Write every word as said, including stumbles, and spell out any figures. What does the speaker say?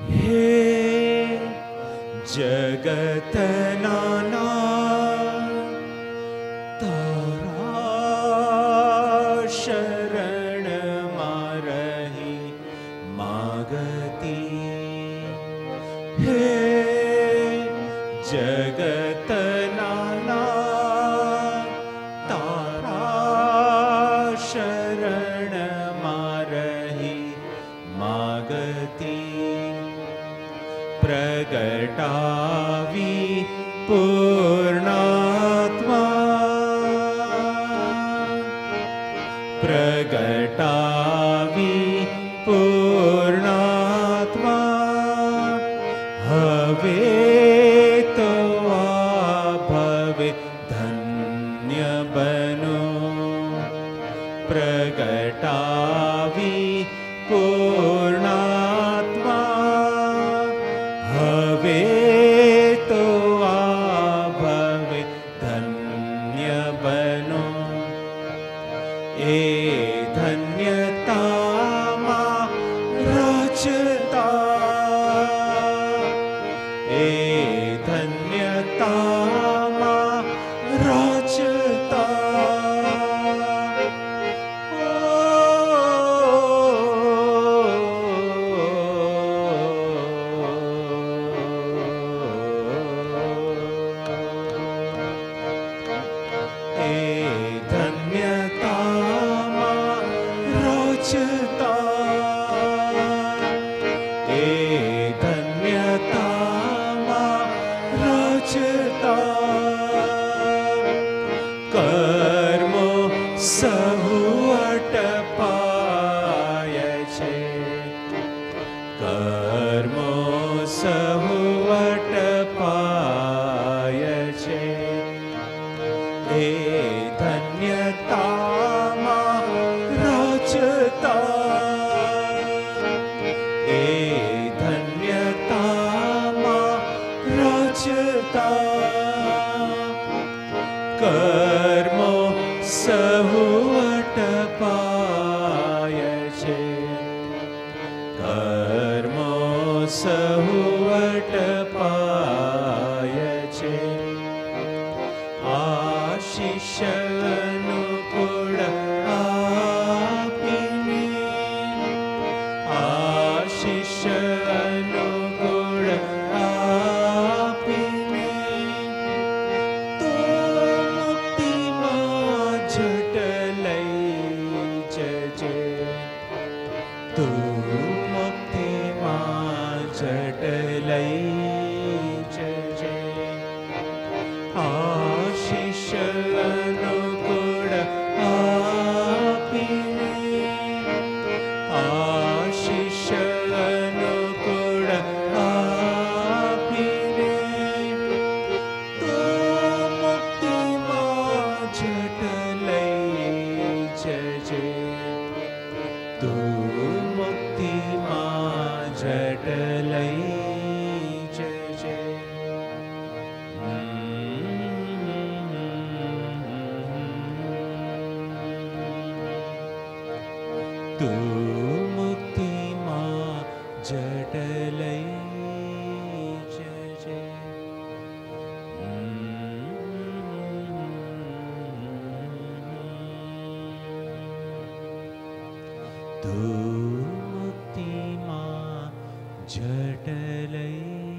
हे जगतना नाथ तारा शरण मारही मागती। हे जगतना नाथ तारा शरण मारही मागती। प्रगटावी पूर्णात्मा प्रगटावी पूर्णात्मा हवे तो आ भवे धन्य बनो। प्रगटावी पूर्णात्मा हवे तो आ भवे धन्य बनो। ए धन्यतामा रचता ए धन्यतामा रचता। कर्मो सहु अटपाय छे कर्मो सहु अटपाय छे। ए धन्यतामा रचता ए धन्यतामा रचता। कर्मो सहु अटपाय छे कर्मो सहु अटपाय छे। आशीष अनुकूल आपीने आशीष अनुकूल आपीने तो झट लई जजे। तू मुक्ति मां झट लई जजे। आशीष अनुकूल आपीने आशीष अनुकूल आपीने तो मुक्ति मां झट जजे। तू मुक्ति मां झट लई जजे। तू मुक्ति मां झट लई जजे। तू मुक्ति मां झट लई